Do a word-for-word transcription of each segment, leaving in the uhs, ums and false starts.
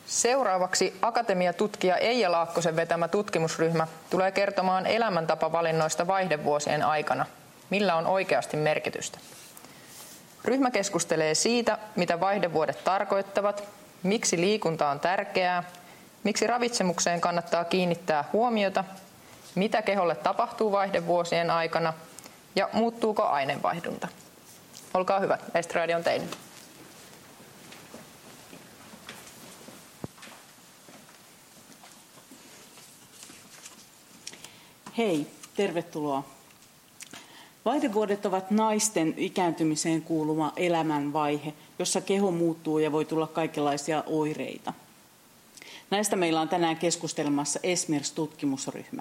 Seuraavaksi akatemiatutkija Eija Laakkosen vetämä tutkimusryhmä tulee kertomaan elämäntapavalinnoista vaihdevuosien aikana. Millä on oikeasti merkitystä? Ryhmä keskustelee siitä, mitä vaihdevuodet tarkoittavat, miksi liikunta on tärkeää, miksi ravitsemukseen kannattaa kiinnittää huomiota, mitä keholle tapahtuu vaihdevuosien aikana ja muuttuuko aineenvaihdunta. Olkaa hyvä, Estradi on teidän. Hei, tervetuloa. Vaihdevuodet ovat naisten ikääntymiseen kuuluva elämänvaihe, jossa keho muuttuu ja voi tulla kaikenlaisia oireita. Näistä meillä on tänään keskustelemassa ESMERS-tutkimusryhmä.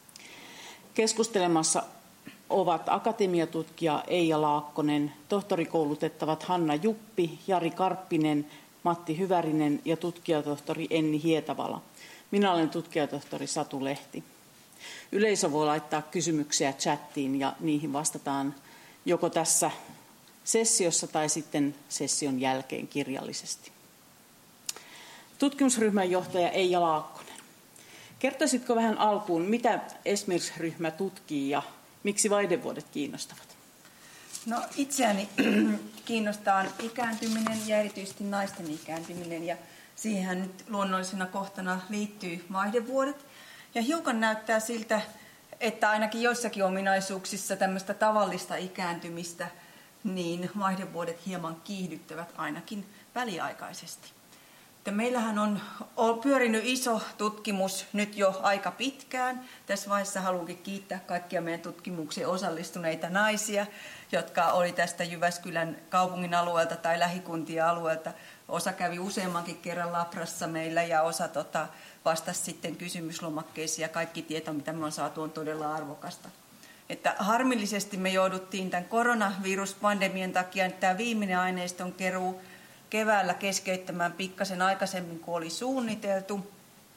Keskustelemassa ovat akatemiatutkija Eija Laakkonen, tohtorikoulutettavat Hanna Juppi, Jari Karppinen, Matti Hyvärinen ja tutkijatohtori Enni Hietavala. Minä olen tutkijatohtori Satu Lehti. Yleisö voi laittaa kysymyksiä chattiin ja niihin vastataan joko tässä sessiossa tai sitten session jälkeen kirjallisesti. Tutkimusryhmän johtaja Eija Laakkonen. Kertoisitko vähän alkuun, mitä ESMERS-ryhmä tutkii ja miksi vaihdevuodet kiinnostavat? No, itseäni kiinnostaa ikääntyminen ja erityisesti naisten ikääntyminen. Ja siihen nyt luonnollisena kohtana liittyy vaihdevuodet. Ja hiukan näyttää siltä, että ainakin joissakin ominaisuuksissa tämmöistä tavallista ikääntymistä, niin vaihdevuodet hieman kiihdyttävät ainakin väliaikaisesti. Että meillähän on, on pyörinyt iso tutkimus nyt jo aika pitkään. Tässä vaiheessa haluankin kiittää kaikkia meidän tutkimukseen osallistuneita naisia, jotka oli tästä Jyväskylän kaupungin alueelta tai lähikuntien alueelta. Osa kävi useammankin kerran Labrassa meillä ja osa tota, vastasi sitten kysymyslomakkeisiin ja kaikki tieto, mitä me on saatu, on todella arvokasta. Että harmillisesti me jouduttiin tämän koronaviruspandemian takia tämä viimeinen aineiston keruu keväällä keskeyttämään pikkasen aikaisemmin kuin oli suunniteltu,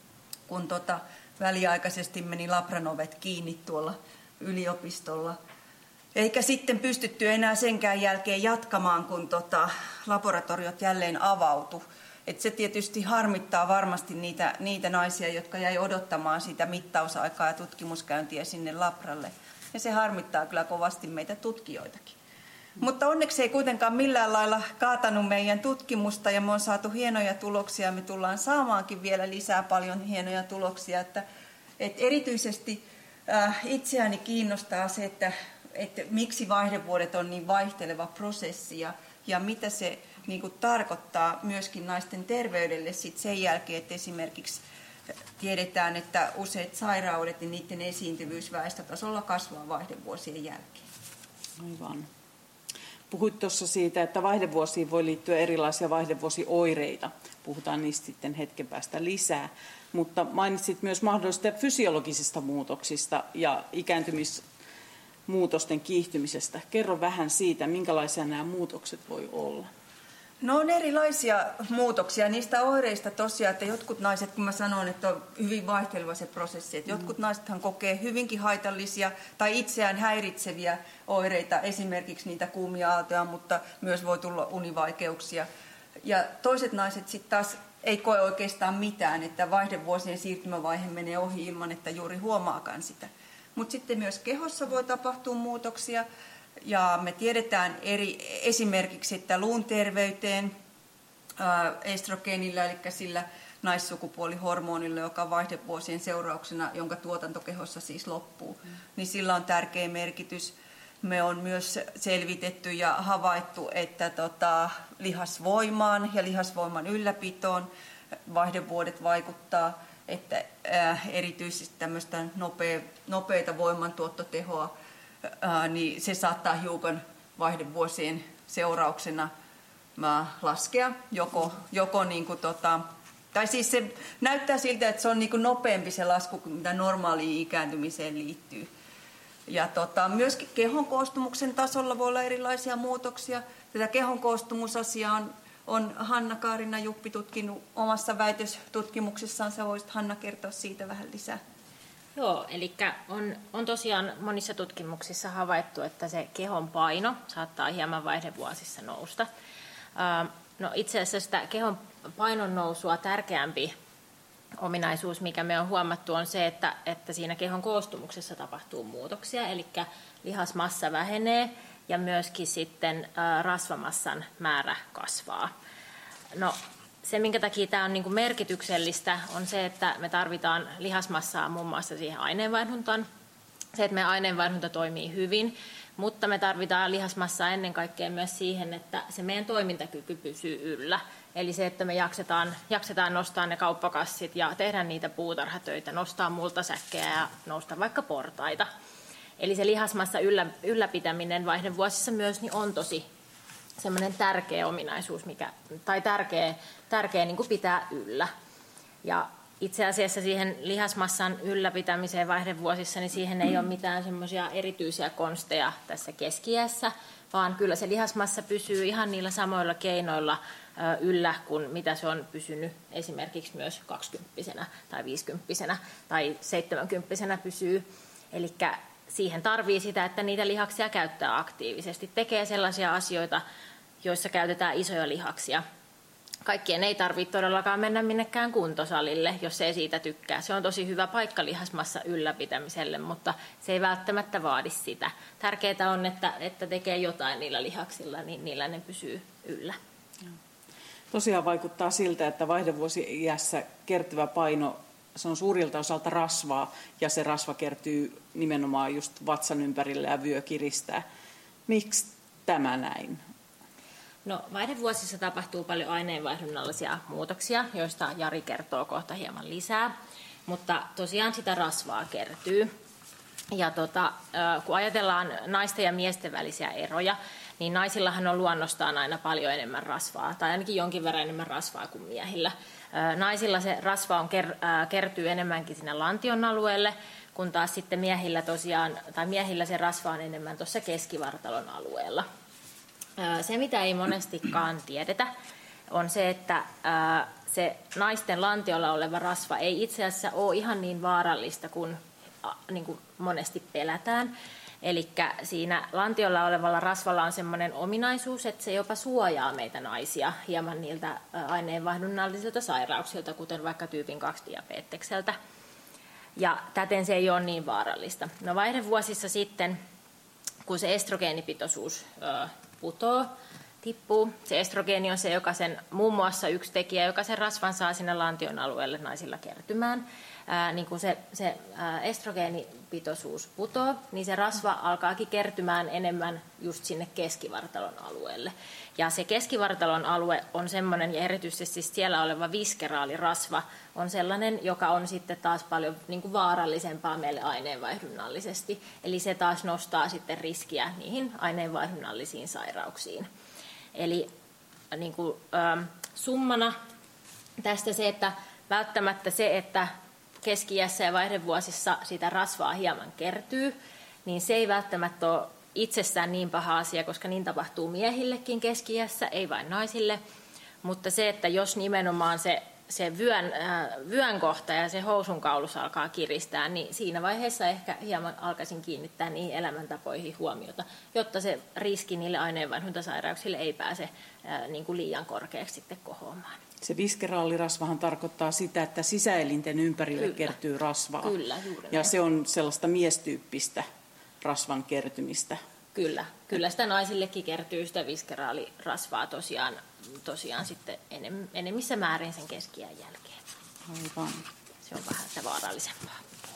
kun tota, väliaikaisesti meni Labran ovet kiinni tuolla yliopistolla. Eikä sitten pystytty enää senkään jälkeen jatkamaan, kun tota, laboratoriot jälleen avautu. Et se tietysti harmittaa varmasti niitä, niitä naisia, jotka jäi odottamaan sitä mittausaikaa ja tutkimuskäyntiä sinne Labralle. Ja se harmittaa kyllä kovasti meitä tutkijoitakin. Mutta onneksi ei kuitenkaan millään lailla kaatanut meidän tutkimusta ja me on saatu hienoja tuloksia ja me tullaan saamaankin vielä lisää paljon hienoja tuloksia. Että, et erityisesti äh, itseäni kiinnostaa se, että, että miksi vaihdevuodet on niin vaihteleva prosessi ja, ja mitä se niin kuin tarkoittaa myöskin naisten terveydelle sit sen jälkeen, että esimerkiksi tiedetään, että useat sairaudet ja niiden esiintyvyys väestötasolla kasvaa vaihdevuosien jälkeen. Aivan. Puhuit tuossa siitä, että vaihdevuosiin voi liittyä erilaisia vaihdevuosioireita. Puhutaan niistä sitten hetken päästä lisää. Mutta mainitsit myös mahdollisista fysiologisista muutoksista ja ikääntymismuutosten kiihtymisestä. Kerro vähän siitä, minkälaisia nämä muutokset voi olla. No on erilaisia muutoksia. Niistä oireista tosiaan, että jotkut naiset, kun mä sanon, että on hyvin vaihteleva se prosessi, että jotkut naisethan kokee hyvinkin haitallisia tai itseään häiritseviä oireita, esimerkiksi niitä kuumia aaltoja, mutta myös voi tulla univaikeuksia. Ja toiset naiset sitten taas ei koe oikeastaan mitään, että vaihdevuosien siirtymävaihe menee ohi ilman, että juuri huomaakaan sitä. Mutta sitten myös kehossa voi tapahtua muutoksia. Ja me tiedetään eri, esimerkiksi, että luun terveyteen ää, estrogeenillä, eli sillä naissukupuolihormonilla, joka vaihdevuosien seurauksena, jonka tuotanto kehossa siis loppuu, mm. niin sillä on tärkeä merkitys. Me on myös selvitetty ja havaittu, että tota, lihasvoimaan ja lihasvoiman ylläpitoon vaihdevuodet vaikuttaa, että ää, erityisesti tämmöistä nopea, nopeita voimantuottotehoa, Ää, niin se saattaa hiukan vaihdevuosien seurauksena ää, laskea. Joko, joko niin kuin, tota, tai siis se näyttää siltä, että se on niin kuin nopeampi se lasku kuin mitä normaaliin ikääntymiseen liittyy. Ja tota, myöskin kehon koostumuksen tasolla voi olla erilaisia muutoksia. Tätä kehon koostumusasiaa on, on Hanna-Kaarina Juppi tutkinut omassa väitöstutkimuksessaan. Sä voisit, Hanna, kertoa siitä vähän lisää. Joo, eli on, on tosiaan monissa tutkimuksissa havaittu, että se kehon paino saattaa hieman vaihdevuosissa nousta. No itse asiassa sitä kehon painon nousua tärkeämpi ominaisuus, mikä me on huomattu, on se, että, että siinä kehon koostumuksessa tapahtuu muutoksia, eli lihasmassa vähenee ja myöskin sitten ä, rasvamassan määrä kasvaa. No, se, minkä takia tämä on niin kuin merkityksellistä, on se, että me tarvitaan lihasmassaa muun muassa siihen aineenvaihduntaan. Se, että meidän aineenvaihdunta toimii hyvin, mutta me tarvitaan lihasmassaa ennen kaikkea myös siihen, että se meidän toimintakyky pysyy yllä. Eli se, että me jaksetaan, jaksetaan nostaa ne kauppakassit ja tehdä niitä puutarhatöitä, nostaa multasäkkejä ja nousta vaikka portaita. Eli se lihasmassa yllä, ylläpitäminen vaihdevuosissa myös niin on tosi semmoinen tärkeä ominaisuus, mikä, tai tärkeä, tärkeä niin kuin pitää yllä. Ja itse asiassa siihen lihasmassan ylläpitämiseen vaihdevuosissa, niin siihen ei ole mitään semmoisia erityisiä konsteja tässä keski-iässä, vaan kyllä se lihasmassa pysyy ihan niillä samoilla keinoilla yllä kuin mitä se on pysynyt esimerkiksi myös kaksikymppisenä tai viisikymppisenä tai seitsemänkymppisenä pysyy. Eli siihen tarvii sitä, että niitä lihaksia käyttää aktiivisesti, tekee sellaisia asioita, joissa käytetään isoja lihaksia. Kaikkien ei tarvitse todellakaan mennä minnekään kuntosalille, jos ei siitä tykkää. Se on tosi hyvä paikka lihasmassa ylläpitämiselle, mutta se ei välttämättä vaadi sitä. Tärkeää on, että, että tekee jotain niillä lihaksilla, niin niillä ne pysyy yllä. Tosiaan vaikuttaa siltä, että vaihdevuosi-iässä kertyvä paino, se on suurilta osalta rasvaa, ja se rasva kertyy nimenomaan just vatsan ympärille ja vyö kiristää. Miksi tämä näin? No, vaihdevuosissa tapahtuu paljon aineenvaihdunnallisia muutoksia, joista Jari kertoo kohta hieman lisää, mutta tosiaan sitä rasvaa kertyy. Ja tota, kun ajatellaan naisten ja miesten välisiä eroja, niin naisillahan on luonnostaan aina paljon enemmän rasvaa, tai ainakin jonkin verran enemmän rasvaa kuin miehillä. Naisilla se rasva on kertyy enemmänkin sinne lantion alueelle, kun taas sitten miehillä tosiaan, tai miehillä se rasva on enemmän tuossa keskivartalon alueella. Se, mitä ei monestikaan tiedetä, on se, että se naisten lantiolla oleva rasva ei itse asiassa ole ihan niin vaarallista kuin, niin kuin monesti pelätään. Eli siinä lantiolla olevalla rasvalla on sellainen ominaisuus, että se jopa suojaa meitä naisia hieman niiltä aineenvaihdunnallisilta sairauksilta, kuten vaikka tyypin kaksi diabetekseltä. Ja täten se ei ole niin vaarallista. No vaihdevuosissa sitten, kun se estrogeenipitoisuus putoo, tippuu. Se estrogeeni on se, joka sen, muun muassa yksi tekijä, joka sen rasvan saa sinne lantion alueelle naisilla kertymään. Ää, niin kun se, se ää, estrogeenipitoisuus putoo, niin se rasva alkaakin kertymään enemmän just sinne keskivartalon alueelle. Ja se keskivartalon alue on semmoinen, ja erityisesti siellä oleva viskeraalirasva on sellainen, joka on sitten taas paljon niin kuin vaarallisempaa meille aineenvaihdunnallisesti. Eli se taas nostaa sitten riskiä niihin aineenvaihdunnallisiin sairauksiin. Eli niin kuin, ähm, summana tästä se, että välttämättä se, että keski-iässä ja vaihdevuosissa sitä rasvaa hieman kertyy, niin se ei välttämättä ole itsessään niin paha asia, koska niin tapahtuu miehillekin keski-iässä, ei vain naisille. Mutta se, että jos nimenomaan se, se vyön, äh, vyön kohta ja se housun kaulus alkaa kiristää, niin siinä vaiheessa ehkä hieman alkaisin kiinnittää niihin elämäntapoihin huomiota, jotta se riski niille aineenvaihduntasairauksille ei pääse äh, niin kuin liian korkeaksi sitten kohoamaan. Se viskeraalirasvahan tarkoittaa sitä, että sisäelinten ympärille Kyllä. kertyy rasvaa. Kyllä, juuri ja näin. se on sellaista miestyyppistä rasvan kertymistä. Kyllä, kyllä sitä naisillekin kertyy sitä viskeraalirasvaa tosiaan, tosiaan sitten enem, enemmissä määrin sen keski-iän jälkeen. Aivan. Se on vähän sitä vaarallisempaa.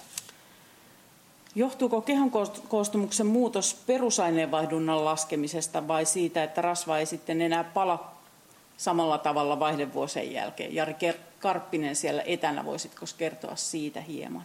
Johtuuko kehon koostumuksen muutos perusaineenvaihdunnan laskemisesta vai siitä, että rasva ei sitten enää pala samalla tavalla vaihdevuosien jälkeen? Jari Karppinen siellä etänä, voisitko kertoa siitä hieman?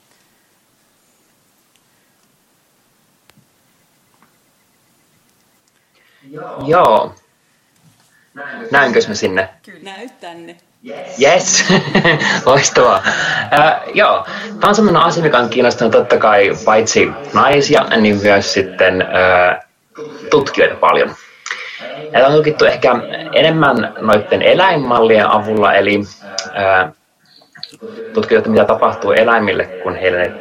Joo. Näinkös mä sinne? Näy tänne. Yes, loistavaa. Uh, joo, tämä on sellainen asia, mikä on kiinnostanut totta kai paitsi naisia, niin myös sitten uh, tutkijoita paljon. Ja on tutkittu ehkä enemmän noiden eläinmallien avulla, eli uh, tutkijoita, mitä tapahtuu eläimille, kun heille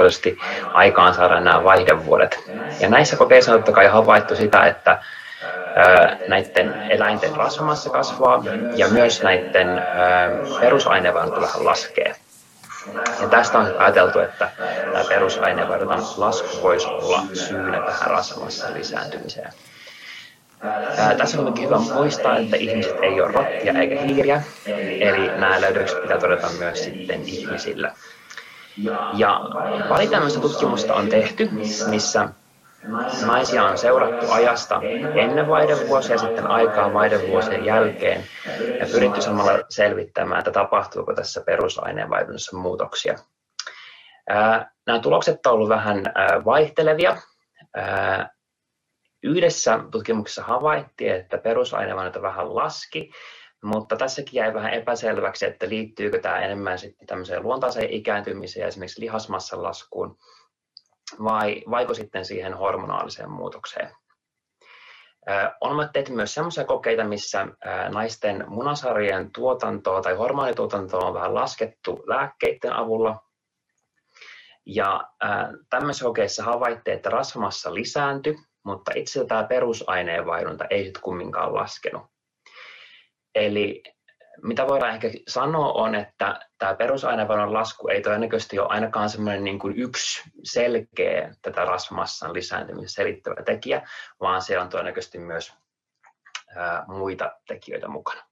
keinotekoisesti aikaan saadaan nämä vaihdevuodet. Ja näissä kokeissa on totta kai havaittu sitä, että näiden eläinten rasvamassa kasvaa ja myös näiden perusaineenvaihdunta vähän laskee. Ja tästä on ajateltu, että tämä perusaineenvaihdunnan lasku voisi olla syynä tähän rasvamassan lisääntymiseen. Ää, tässä on hyvä muistaa, että ihmiset ei ole rottia eikä hiiriä, eli nämä löydökset pitää todeta myös sitten ihmisillä. Ja pari tämmöistä tutkimusta on tehty, missä naisia on seurattu ajasta ennen vaihdevuosia ja sitten aikaa vaihdevuosien jälkeen ja pyritty samalla selvittämään, että tapahtuuko tässä perusaineenvaihdunnassa muutoksia. Ää, nämä tulokset ovat olleet vähän ää, vaihtelevia. Ää, Yhdessä tutkimuksessa havaittiin, että perusaineenvaihdunta vähän laski, mutta tässäkin jäi vähän epäselväksi, että liittyykö tämä enemmän sitten tämmöiseen luontaiseen ikääntymiseen, esimerkiksi lihasmassan laskuun, vai vaiko sitten siihen hormonaaliseen muutokseen. On tehty myös sellaisia kokeita, missä naisten munasarjojen tuotantoa tai hormonituotantoa on vähän laskettu lääkkeiden avulla. Ja tämmöisissä kokeissa havaittiin, että rasvamassa lisääntyi, mutta itse tämä perusaineenvaihdunta ei sitten kumminkaan laskenut. Eli mitä voidaan ehkä sanoa on, että tämä perusaineenvaihdunnan lasku ei todennäköisesti ole ainakaan semmoinen niin kuin yksi selkeä tätä rasvamassan lisääntymistä selittävä tekijä, vaan siellä on todennäköisesti myös ää, muita tekijöitä mukana.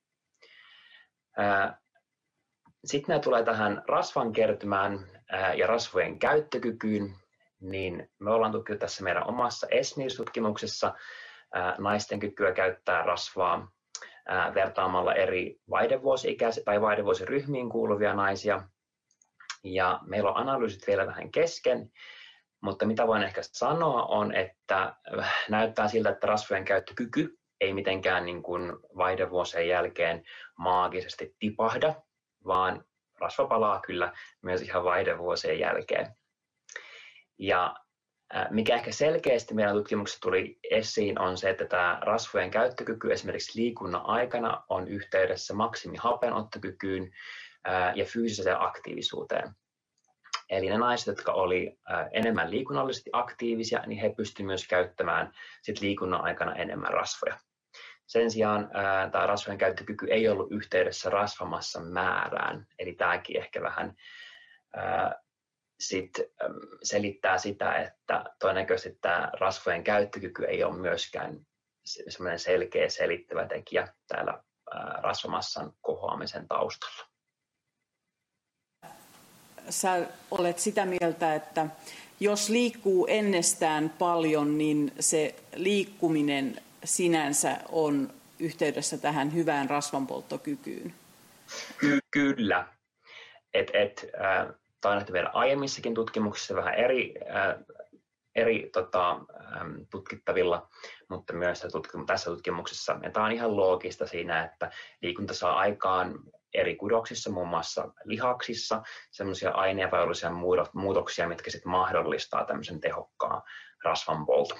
Ää, sitten nämä tulee tähän rasvan kertymään ää, ja rasvojen käyttökykyyn. Niin me ollaan tutkittu tässä meidän omassa E S M I R-tutkimuksessa ää, naisten kykyä käyttää rasvaa ää, vertaamalla eri vaihdevuosi-ikäisiä tai vaihdevuosiryhmiin kuuluvia naisia. Ja meillä on analyysit vielä vähän kesken, mutta mitä voin ehkä sanoa on, että näyttää siltä, että rasvojen käyttökyky ei mitenkään niin kuin vaihdevuosien jälkeen maagisesti tipahda, vaan rasva palaa kyllä myös ihan vaihdevuosien jälkeen. Ja mikä ehkä selkeästi meidän tutkimuksessa tuli esiin on se, että tämä rasvojen käyttökyky esimerkiksi liikunnan aikana on yhteydessä maksimihapenottokykyyn ja fyysiseen aktiivisuuteen. Eli ne naiset, jotka oli enemmän liikunnallisesti aktiivisia, niin he pystyivät myös käyttämään sit liikunnan aikana enemmän rasvoja. Sen sijaan ää, tämä rasvojen käyttökyky ei ollut yhteydessä rasvamassan määrään, eli tämäkin ehkä vähän ää, sit, äm, selittää sitä, että todennäköisesti tämä rasvojen käyttökyky ei ole myöskään semmoinen selkeä selittävä tekijä täällä ää, rasvamassan kohoamisen taustalla. Sä olet sitä mieltä, että jos liikkuu ennestään paljon, niin se liikkuminen sinänsä on yhteydessä tähän hyvään rasvanpolttokykyyn? Ky- kyllä. Et, et, äh, Tämä on nähty vielä aiemmissakin tutkimuksissa vähän eri, äh, eri tota, ähm, tutkittavilla, mutta myös tässä tutkimuksessa. Ja tämä on ihan loogista siinä, että liikunta saa aikaan eri kudoksissa, muun muassa lihaksissa, sellaisia aineenvaidollisia muutoksia, mitkä sitten mahdollistaa tämmöisen tehokkaan rasvanpolton.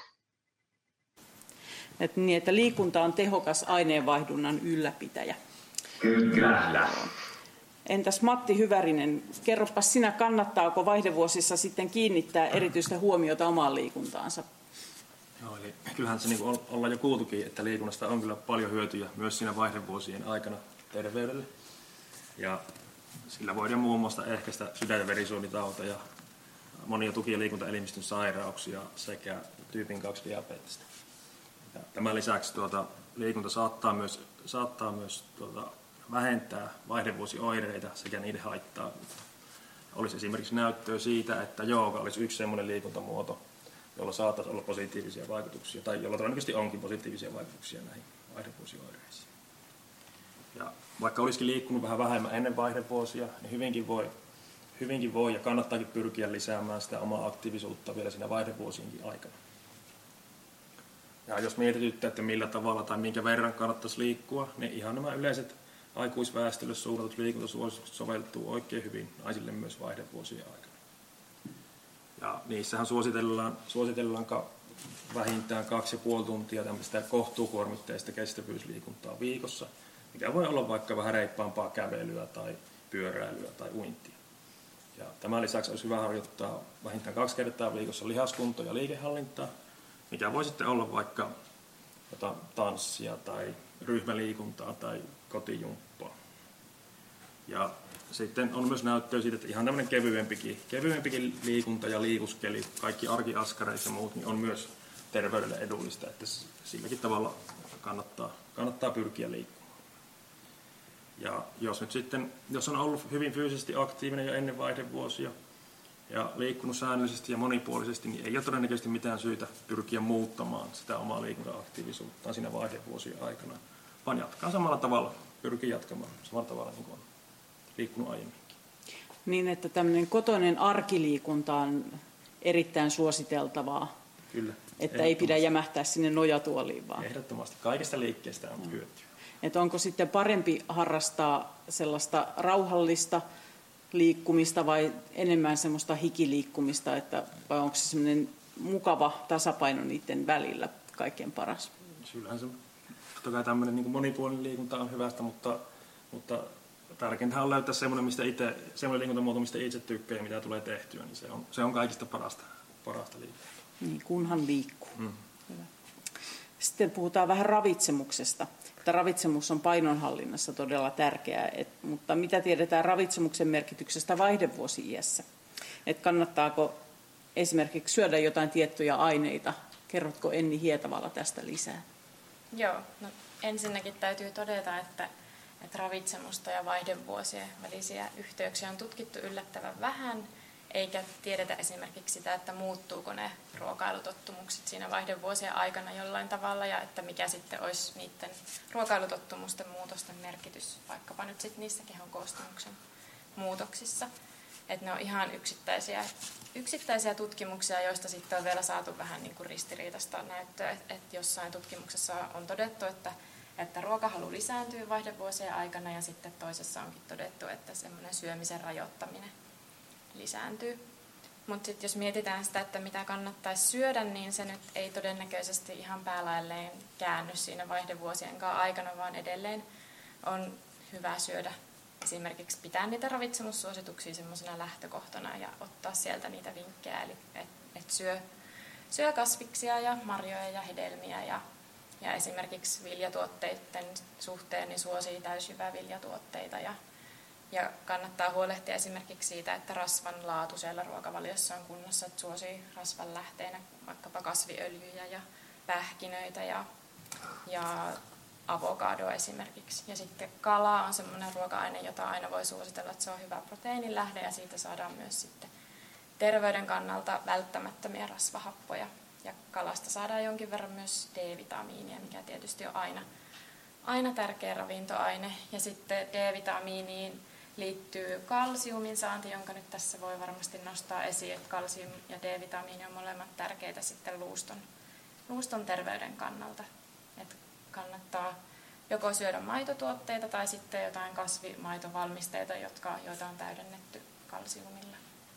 Et niin, että liikunta on tehokas aineenvaihdunnan ylläpitäjä. Kyllä. Entäs Matti Hyvärinen, kerropas sinä, kannattaako vaihdevuosissa sitten kiinnittää erityistä huomiota omaan liikuntaansa? Joo, eli kyllähän se niin ollaan jo kuultukin, että liikunnasta on kyllä paljon hyötyjä myös siinä vaihdevuosien aikana terveydelle. Ja sillä voidaan muun muassa ehkäistä sydän- ja verisuonitauteja, monia tuki- ja liikuntaelimistön sairauksia sekä tyypin kaksi diabetesta. Ja tämän lisäksi tuota, liikunta saattaa myös, saattaa myös tuota, vähentää vaihdevuosioireita sekä niiden haittaa. Olisi esimerkiksi näyttöä siitä, että jooga olisi yksi sellainen liikuntamuoto, jolla saattaisi olla positiivisia vaikutuksia, tai jolla todennäköisesti onkin positiivisia vaikutuksia näihin vaihdevuosioireisiin. Ja vaikka olisikin liikkunut vähän vähemmän ennen vaihdevuosia, niin hyvinkin voi, hyvinkin voi ja kannattaakin pyrkiä lisäämään sitä omaa aktiivisuutta vielä siinä vaihdevuosienkin aikana. Ja jos mietityttää, että millä tavalla tai minkä verran kannattaisi liikkua, niin ihan nämä yleiset aikuisväestölle suunnatut liikuntasuositukset soveltuu oikein hyvin naisille myös vaihdevuosien aikana. Ja niissähän suositellaan, suositellaan vähintään kaksi ja puoli tuntia tämmöistä kohtuukuormitteista kestävyysliikuntaa viikossa, mikä voi olla vaikka vähän reippaampaa kävelyä tai pyöräilyä tai uintia. Ja tämän lisäksi olisi hyvä harjoittaa vähintään kaksi kertaa viikossa lihaskuntoa ja liikehallintaa, mikä voi sitten olla vaikka jota tanssia tai ryhmäliikuntaa tai kotijumppaa. Ja sitten on myös näyttöä siitä, että ihan tämmöinen kevyempikin, kevyempikin liikunta ja liikuskeli, kaikki arkiaskareet ja muut, niin on myös terveydelle edullista, että silläkin tavalla kannattaa, kannattaa pyrkiä liikkumaan. Ja jos nyt sitten, jos on ollut hyvin fyysisesti aktiivinen jo ennen vaihdevuosia ja liikkunut säännöllisesti ja monipuolisesti, niin ei ole todennäköisesti mitään syytä pyrkiä muuttamaan sitä omaa liikunta-aktiivisuuttaan siinä vaihdevuosien aikana, vaan jatkaa samalla tavalla, pyrkii jatkamaan samalla tavalla niin kuin on liikkunut aiemminkin. Niin, että tämmöinen kotoinen arkiliikunta on erittäin suositeltavaa. Kyllä. Että ei pidä jämähtää sinne nojatuoliin vaan. Ehdottomasti. Kaikista liikkeestä on hyötyä. Että onko sitten parempi harrastaa sellaista rauhallista liikkumista vai enemmän semmoista hikiliikkumista, että, vai onko se semmoinen mukava tasapaino niiden välillä kaikkein paras? Kyllähän se, totta kai tämmöinen niin kuin monipuolinen liikunta on hyvästä, mutta, mutta tärkeintä on löytää semmoinen, mistä itse, semmoinen liikuntamuoto, mistä itse tykkää ja mitä tulee tehtyä, niin se on, se on kaikista parasta, parasta liikuntaa. Niin, kunhan liikkuu. Mm. Hyvä. Sitten puhutaan vähän ravitsemuksesta. Että ravitsemus on painonhallinnassa todella tärkeää, et, mutta mitä tiedetään ravitsemuksen merkityksestä vaihdevuosi-iässä? Et kannattaako esimerkiksi syödä jotain tiettyjä aineita? Kerrotko Enni Hietavala tästä lisää? Joo, no ensinnäkin täytyy todeta, että, että ravitsemusta ja vaihdevuosien välisiä yhteyksiä on tutkittu yllättävän vähän, eikä tiedetä esimerkiksi sitä, että muuttuuko ne ruokailutottumukset siinä vaihdevuosien aikana jollain tavalla ja että mikä sitten olisi niiden ruokailutottumusten muutosten merkitys vaikkapa nyt sitten niissä kehon koostumuksen muutoksissa. Että ne on ihan yksittäisiä, yksittäisiä tutkimuksia, joista sitten on vielä saatu vähän niin kuin ristiriitaista näyttöä. Että et jossain tutkimuksessa on todettu, että, että ruokahalu lisääntyy vaihdevuosien aikana ja sitten toisessa onkin todettu, että semmoinen syömisen rajoittaminen lisääntyy. Mutta sitten jos mietitään sitä, että mitä kannattaisi syödä, niin se nyt ei todennäköisesti ihan päälailleen käänny siinä vaihdevuosienkaan aikana, vaan edelleen on hyvä syödä. Esimerkiksi pitää niitä ravitsemussuosituksia semmoisena lähtökohtana ja ottaa sieltä niitä vinkkejä, eli että et syö, syö kasviksia ja marjoja ja hedelmiä ja, ja esimerkiksi viljatuotteiden suhteen niin suosii täysjyväviljatuotteita ja Ja kannattaa huolehtia esimerkiksi siitä, että rasvan laatu siellä ruokavaliossa on kunnossa, että suosii rasvan lähteenä vaikkapa kasviöljyjä ja pähkinöitä ja, ja avokadoa esimerkiksi. Ja sitten kala on semmoinen ruoka-aine, jota aina voi suositella, että se on hyvä proteiinin lähde ja siitä saadaan myös sitten terveyden kannalta välttämättömiä rasvahappoja. Ja kalasta saadaan jonkin verran myös D-vitamiinia, mikä tietysti on aina, aina tärkeä ravintoaine. Ja sitten D-vitamiiniin liittyy kalsiumin saanti, jonka nyt tässä voi varmasti nostaa esiin, että kalsium ja D-vitamiini on molemmat tärkeitä sitten luuston, luuston terveyden kannalta. Että kannattaa joko syödä maitotuotteita tai sitten jotain kasvimaitovalmisteita, jotka, joita on täydennetty kalsiumilla.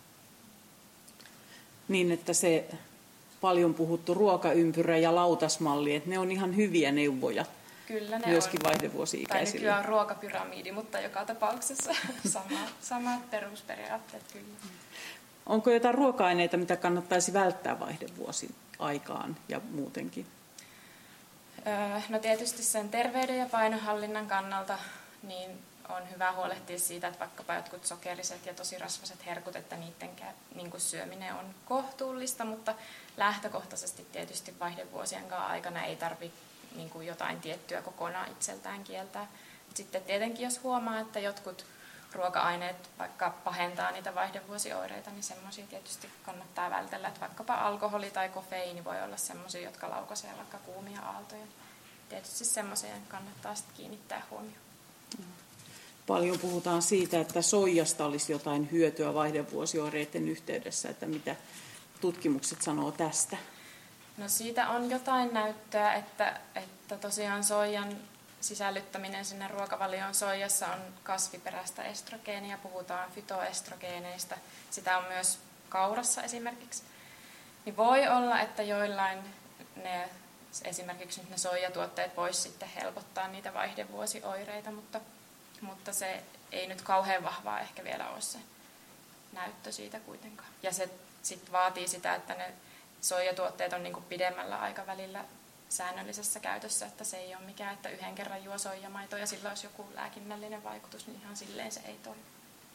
Niin, että se paljon puhuttu ruokaympyrä ja lautasmalli, että ne on ihan hyviä neuvoja. Kyllä ne myöskin on. vaihdevuosi-ikäisille. Tai nykyään on ruokapyramiidi, mutta joka tapauksessa sama, samat perusperiaatteet kyllä. Onko jotain ruoka-aineita, mitä kannattaisi välttää vaihdevuosi aikaan ja muutenkin? Öö, no tietysti sen terveyden ja painonhallinnan kannalta niin on hyvä huolehtia siitä, että vaikkapa jotkut sokeriset ja tosi rasvaset herkut, että niiden niin kuin syöminen on kohtuullista, mutta lähtökohtaisesti tietysti vaihdevuosien aikana ei tarvitse niin kuin jotain tiettyä kokonaan itseltään kieltää. Sitten tietenkin jos huomaa, että jotkut ruoka-aineet vaikka pahentaa niitä vaihdevuosioireita, niin semmoisia tietysti kannattaa vältellä. Että vaikkapa alkoholi tai kofeiini voi olla semmoisia, jotka laukaisee vaikka kuumia aaltoja. Tietysti semmoiseen kannattaa sitten kiinnittää huomioon. Paljon puhutaan siitä, että soijasta olisi jotain hyötyä vaihdevuosioireiden yhteydessä, että mitä tutkimukset sanoo tästä? No siitä on jotain näyttöä, että, että tosiaan soijan sisällyttäminen sinne ruokavalioon soijassa on kasviperäistä estrogeenia, puhutaan fytoestrogeeneista, sitä on myös kaurassa esimerkiksi. Niin voi olla, että joillain ne, esimerkiksi nyt ne soijatuotteet voisi sitten helpottaa niitä vaihdevuosioireita, mutta, mutta se ei nyt kauhean vahvaa ehkä vielä ole se näyttö siitä kuitenkaan. Ja se sitten vaatii sitä, että ne soijatuotteet on niin kuin pidemmällä aikavälillä säännöllisessä käytössä, että se ei ole mikään, että yhden kerran juo soijamaitoa ja sillä olisi joku lääkinnällinen vaikutus, niin ihan silleen se ei toimi.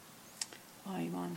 Aivan.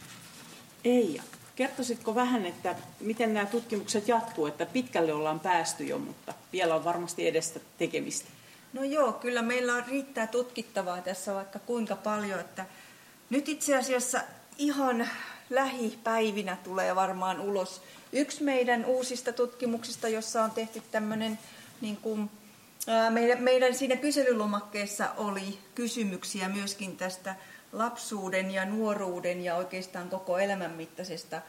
Eija, kertoisitko vähän, että miten nämä tutkimukset jatkuu, että pitkälle ollaan päästy jo, mutta vielä on varmasti edestä tekemistä. No joo, kyllä meillä on riittää tutkittavaa tässä vaikka kuinka paljon, että nyt itse asiassa ihan lähipäivinä tulee varmaan ulos yksi meidän uusista tutkimuksista, jossa on tehty tämmöinen, niin kuin, ää, meidän, meidän siinä kyselylomakkeessa oli kysymyksiä myöskin tästä lapsuuden ja nuoruuden ja oikeastaan koko elämän mittaisesta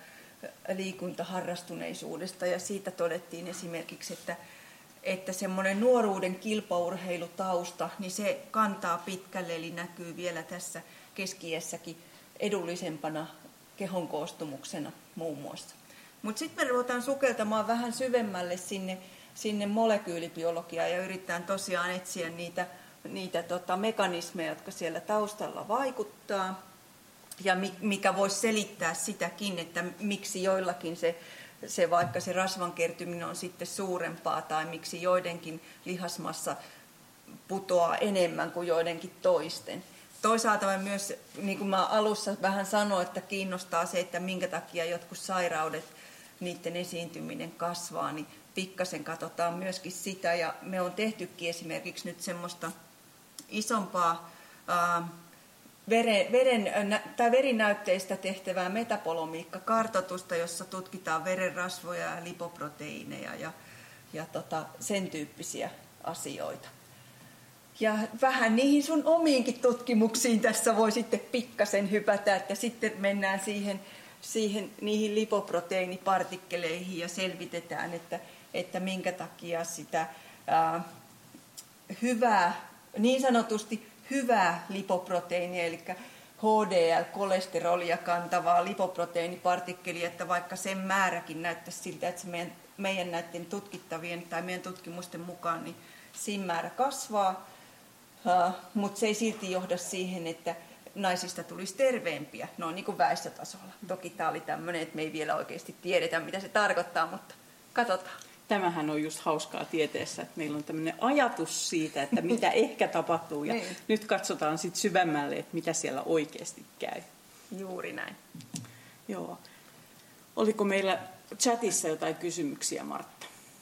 liikuntaharrastuneisuudesta. Ja siitä todettiin esimerkiksi, että, että semmoinen nuoruuden kilpaurheilutausta, niin se kantaa pitkälle, eli näkyy vielä tässä keski-iässäkin edullisempana kehon koostumuksena muun muassa. Mutta sitten me ruvetaan sukeltamaan vähän syvemmälle sinne, sinne molekyylibiologiaan ja yritetään tosiaan etsiä niitä, niitä tota, mekanismeja, jotka siellä taustalla vaikuttaa ja mikä voisi selittää sitäkin, että miksi joillakin se, se vaikka se rasvan kertyminen on sitten suurempaa tai miksi joidenkin lihasmassa putoaa enemmän kuin joidenkin toisten. Toisaalta mä myös, niin kuin mä alussa vähän sanoin, että kiinnostaa se, että minkä takia jotkut sairaudet, niiden esiintyminen kasvaa, niin pikkasen katsotaan myöskin sitä. Ja me on tehtykin esimerkiksi nyt semmoista isompaa ää, veren, veren, tai verinäytteistä tehtävää metabolomiikkakartoitusta, jossa tutkitaan verenrasvoja ja lipoproteiineja ja, ja tota, sen tyyppisiä asioita. Ja vähän niihin sun omiinkin tutkimuksiin tässä voi sitten pikkasen hypätä, että sitten mennään siihen, siihen niihin lipoproteiinipartikkeleihin ja selvitetään, että, että minkä takia sitä ää, hyvää, niin sanotusti hyvää lipoproteiinia, eli H D L-kolesterolia kantavaa lipoproteiinipartikkelia, että vaikka sen määräkin näyttäisi siltä, että se meidän, meidän näiden tutkittavien tai meidän tutkimusten mukaan, niin siinä määrä kasvaa. Uh, mutta se ei silti johda siihen, että naisista tulisi terveempiä, no niin kuin väestötasolla. Toki tämä oli tämmöinen, että me ei vielä oikeasti tiedetä, mitä se tarkoittaa, mutta katsotaan. Tämähän on just hauskaa tieteessä, että meillä on tämmöinen ajatus siitä, että mitä ehkä tapahtuu, ja niin. Nyt katsotaan sitten syvemmälle, että mitä siellä oikeasti käy. Juuri näin. Joo. Oliko meillä chatissa jotain kysymyksiä, Martta?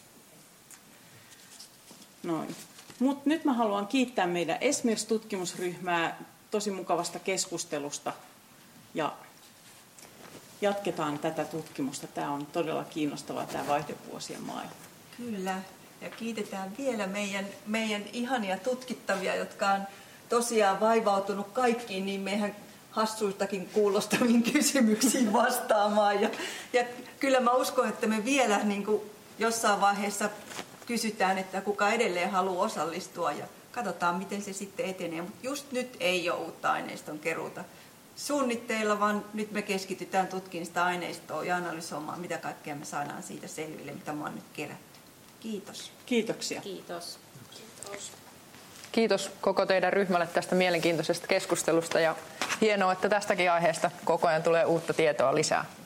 Noin. Mutta nyt mä haluan kiittää meidän E S M E R-tutkimusryhmää tosi mukavasta keskustelusta ja jatketaan tätä tutkimusta. Tämä on todella kiinnostavaa, tämä vaihdevuosien maailma. Kyllä, ja kiitetään vielä meidän, meidän ihania tutkittavia, jotka on tosiaan vaivautunut kaikkiin, niin meidän hassuistakin kuulostaviin kysymyksiin vastaamaan. Ja, ja kyllä mä uskon, että me vielä niin kuin jossain vaiheessa kysytään, että kuka edelleen haluaa osallistua ja katsotaan, miten se sitten etenee. Mutta just nyt ei ole uutta aineiston keruuta suunnitteilla, vaan nyt me keskitytään tutkimaan sitä aineistoa ja analysoimaan, mitä kaikkea me saadaan siitä selville, mitä me on nyt kerätty. Kiitos. Kiitoksia. Kiitos. Kiitos. Kiitos koko teidän ryhmälle tästä mielenkiintoisesta keskustelusta ja hienoa, että tästäkin aiheesta koko ajan tulee uutta tietoa lisää.